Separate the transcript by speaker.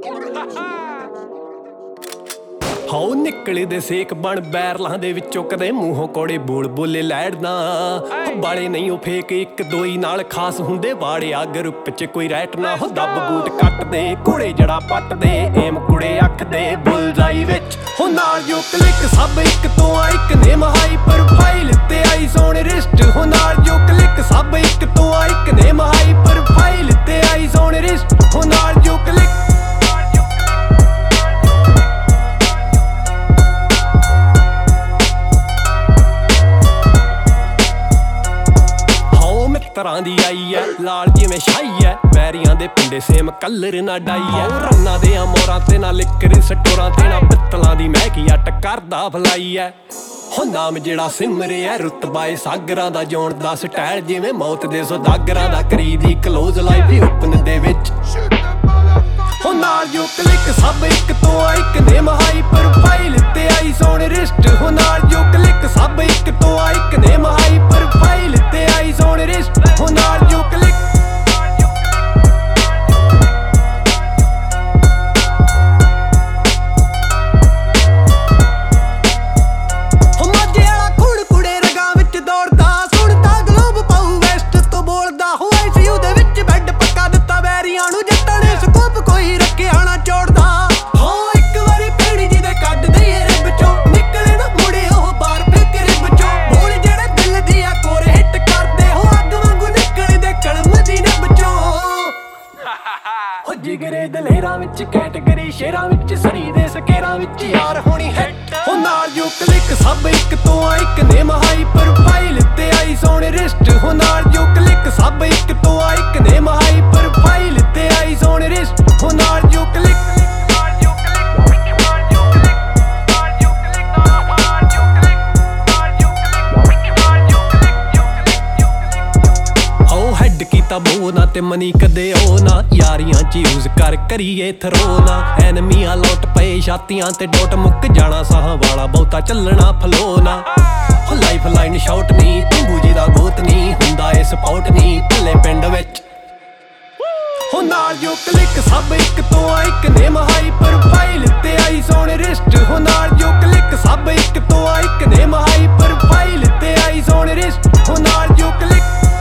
Speaker 1: how ਨਿਕਲਦੇ ਸੇਕ ਬਣ ਬੈਰਲਾਂ ਦੇ ਵਿੱਚੋਂ ਕਦੇ ਮੂੰਹੋਂ ਕੋੜੇ ਬੋਲ ਬੋਲੇ ਲੈੜਨਾ ਬਾਲੇ ਨਹੀਂ ਉਹ ਫੇਕ ਇੱਕ ਦੋਈ ਨਾਲ ਖਾਸ ਹੁੰਦੇ ਵਾੜਿਆ ਗਰੁੱਪ ਚ ਕੋਈ ਰੈਟ ਨਾ ਹੋ ਦੱਬ ਬੂਟ ਕੱਟਦੇ ਕੁੜੇ ਜੜਾ ਪੱਟਦੇ ਏਮ ਕੁੜੇ ਅੱਖ ਦੇ ਬੁਲਜਾਈ ਵਿੱਚ ਹੋ ਨਾਲ ਜੋ ਕਲਿੱਕ ਸਭ ਇੱਕ ਤੋਂ ਆ ਇੱਕ ਨੇਮ ਹਾਈ ਪ੍ਰੋਫਾਈਲ ਤੇ ਆਈ ਸੋਨ ਰਿਸਟ ਹੋ ਨਾਲ ਜੋ ਕਲਿੱਕ ਸਭ ਇੱਕ ਤੋਂ ਆ ਇੱਕ ਨੇਮ ਹਾਈ ਪ੍ਰੋਫਾਈਲ ਤੇ ਆਈ ਸੋਨ ਰਿਸਟ ਹੋ ਨਾਲ ਜੋ ਕਲਿੱਕ ਤਰ੍ਹਾਂ ਦੀ ਆਈ ਐ ਲਾਲ ਜਿਵੇਂ ਸ਼ਾਈ ਐ ਵੈਰੀਆਂ ਦੇ ਪਿੰਡੇ ਸੇਮ ਕਲਰ ਨਾ ਡਾਈ ਐ ਰੰਨਾਂ ਦੇ ਮੋਰਾਂ ਤੇ ਨਾ ਲਿਕਰ ਸਟੋਰਾਂ ਤੇ ਨਾ ਪਿੱਤਲਾਂ ਦੀ ਮਹਿਕੀ ਅੱਟ ਕਰਦਾ ਭਲਾਈ ਐ ਹੋ ਨਾਮ ਜਿਹੜਾ ਸਿਮਰੇ ਐ ਰੁਤਬਾ ਏ ਸਾਗਰਾਂ ਦਾ ਜੋਣ ਦਾ ਸਟਾਈਲ ਜਿਵੇਂ ਮੌਤ ਦੇ ਸੌਦਾਗਰਾਂ ਦਾ ਕਰੀਦੀ ਕਲੋਜ਼ ਲਾਈਫ ਓਪਨ ਦੇ ਵਿੱਚ ਹੋ ਨਾਲ ਜੋ ਕਲਿੱਕ ਸਭ ਇੱਕ ਤੋਂ ਆ ਇੱਕ ਨੇਮ ਹਾਈ ਪ੍ਰੋਫਾਈਲ ਤੇ ਆਈ ਸੋਨ ਰਿਸਟ ਹੋ ਨਾਲ ਜੋ ਕਲਿੱਕ ਸਭ ਇੱਕ ਤੋਂ ਆ ਇੱਕ ਨੇਮ ਹਾਈ ਪ੍ਰੋਫਾਈਲ ਤੇ ਆਈ ਸੋਨ ਰਿਸਟ ਹੋ ਨਾਲ ਜੋ ਕਲਿੱਕ ਹੋ ਮਾਝੇ ਵਾਲਾ ਖੂਨ ਕੁੜੇ ਰਗਾਂ ਵਿੱਚ ਦੌੜਦਾ ਸੁਣਦਾ ਗਲੋਬ ਪਾਉ ਵੈਸਟ ਤੋਂ ਬੋਲਦਾ ਹੋ ਆਈਸੀਯੂ ਦੇ ਵਿੱਚ ਬੈੱਡ ਪੱਕਾ ਦਿੱਤਾ ਵੈਰੀਆਂ ਨੂੰ ਜੱਟਾਂ ਨੇ ਸਕੋਪ ਕੋਈ ਰੱਖਿਆ ਨਾ ਚੋੜਦਾ ਹੋ ਇੱਕ ਵਾਰੀ ਪੀੜੀ ਜੀ ਦੇ ਕੱਢ ਦਈਏ ਰਿਬ ਚੋਂ ਨਿਕਲੇ ਨਾ ਮੁੜੇ ਉਹ ਬਾਹਰ ਫੇਕ ਰਿਬ ਚੋਂ ਬੋਲ ਜਿਹੜੇ ਦਿਲ ਦੀ ਆ ਕੋਰ ਹਿੱਟ ਕਰਦੇ ਹੋ ਅੱਗ ਵਾਂਗੂ ਨਿਕਲਦੇ ਕਲਮ ਦੀ ਨਬ ਚੋਂ ਹੋ ਜਿਗਰੇ ਦਲੇਰਾਂ ਵਿੱਚ ਕੈਟੇਗਰੀ ਸ਼ੇਰਾਂ ਵਿੱਚ ਸਰੀ ਦੇ ਸਕੇਰਾਂ ਵਿੱਚ ਯਾਰ ਹੋਣੀ ਹਿੱਟ ਹੋ ਨਾਲ ਜੋ ਕਲਿੱਕ ਸਭ ਇੱਕ ਤੋਂ ਆ ਇੱਕ ਨੇਮ ਹਾਈ ਪ੍ਰੋਫਾਈਲ ਤੇ ਆਈ ਸੋਨ ਰਿਸਟ ਹੋ ਨਾਲ ਜੋ ਕਲਿੱਕ ਸਭ ਇੱਕ ਤੋਂ ਆ ਇੱਕ ਨੇਮ ਹਾਈ ਪ੍ਰੋਫਾਈਲ ਤੇ ਆਈ ਸੋਨ ਰਿਸਟ ਹੋ ਨਾਲ ਜੋ ਕਲਿੱਕ ਕੀਤਾ ਬੋ ਨਾ ਤੇ ਮਨੀ ਕਦੇ ਉਹ ਨਾ ਯਾਰੀਆਂ ਚ ਯੂਜ਼ ਕਰ ਕਰੀਏ ਥਰੋ ਨਾ ਐਨਮੀਆਂ ਲੁੱਟ ਪਏ ਛਾਤੀਆਂ ਤੇ ਡੋਟ ਮੁੱਕ ਜਾਣਾ ਸਾਹ ਵਾਲਾ ਬਹੁਤਾ ਚੱਲਣਾ ਫਲੋ ਨਾ ਹੋ ਲਾਈਫ ਲਾਈਨ ਸ਼ਾਟ ਨਹੀਂ ਤੰਬੂ ਜੀ ਦਾ ਗੋਤ ਨਹੀਂ ਹੁੰਦਾ ਇਹ ਸਪੋਰਟ ਨਹੀਂ ਭੱਲੇ ਪਿੰਡ ਵਿੱਚ ਹੋ ਨਾਲ ਜੋ ਕਲਿੱਕ ਸਭ ਇੱਕ ਤੋਂ ਆ ਇੱਕ ਨੇਮ ਹਾਈ ਪ੍ਰੋਫਾਈਲ ਤੇ ਆਈ ਸੋਨ ਰਿਸਟ ਹੋ ਨਾਲ ਜੋ ਕਲਿੱਕ ਸਭ ਇੱਕ ਤੋਂ ਆ ਇੱਕ ਨੇਮ ਹਾਈ ਪ੍ਰੋਫਾਈਲ ਤੇ ਆਈ ਸੋਨ ਰਿਸਟ ਹੋ ਨਾਲ ਜੋ ਕਲਿੱਕ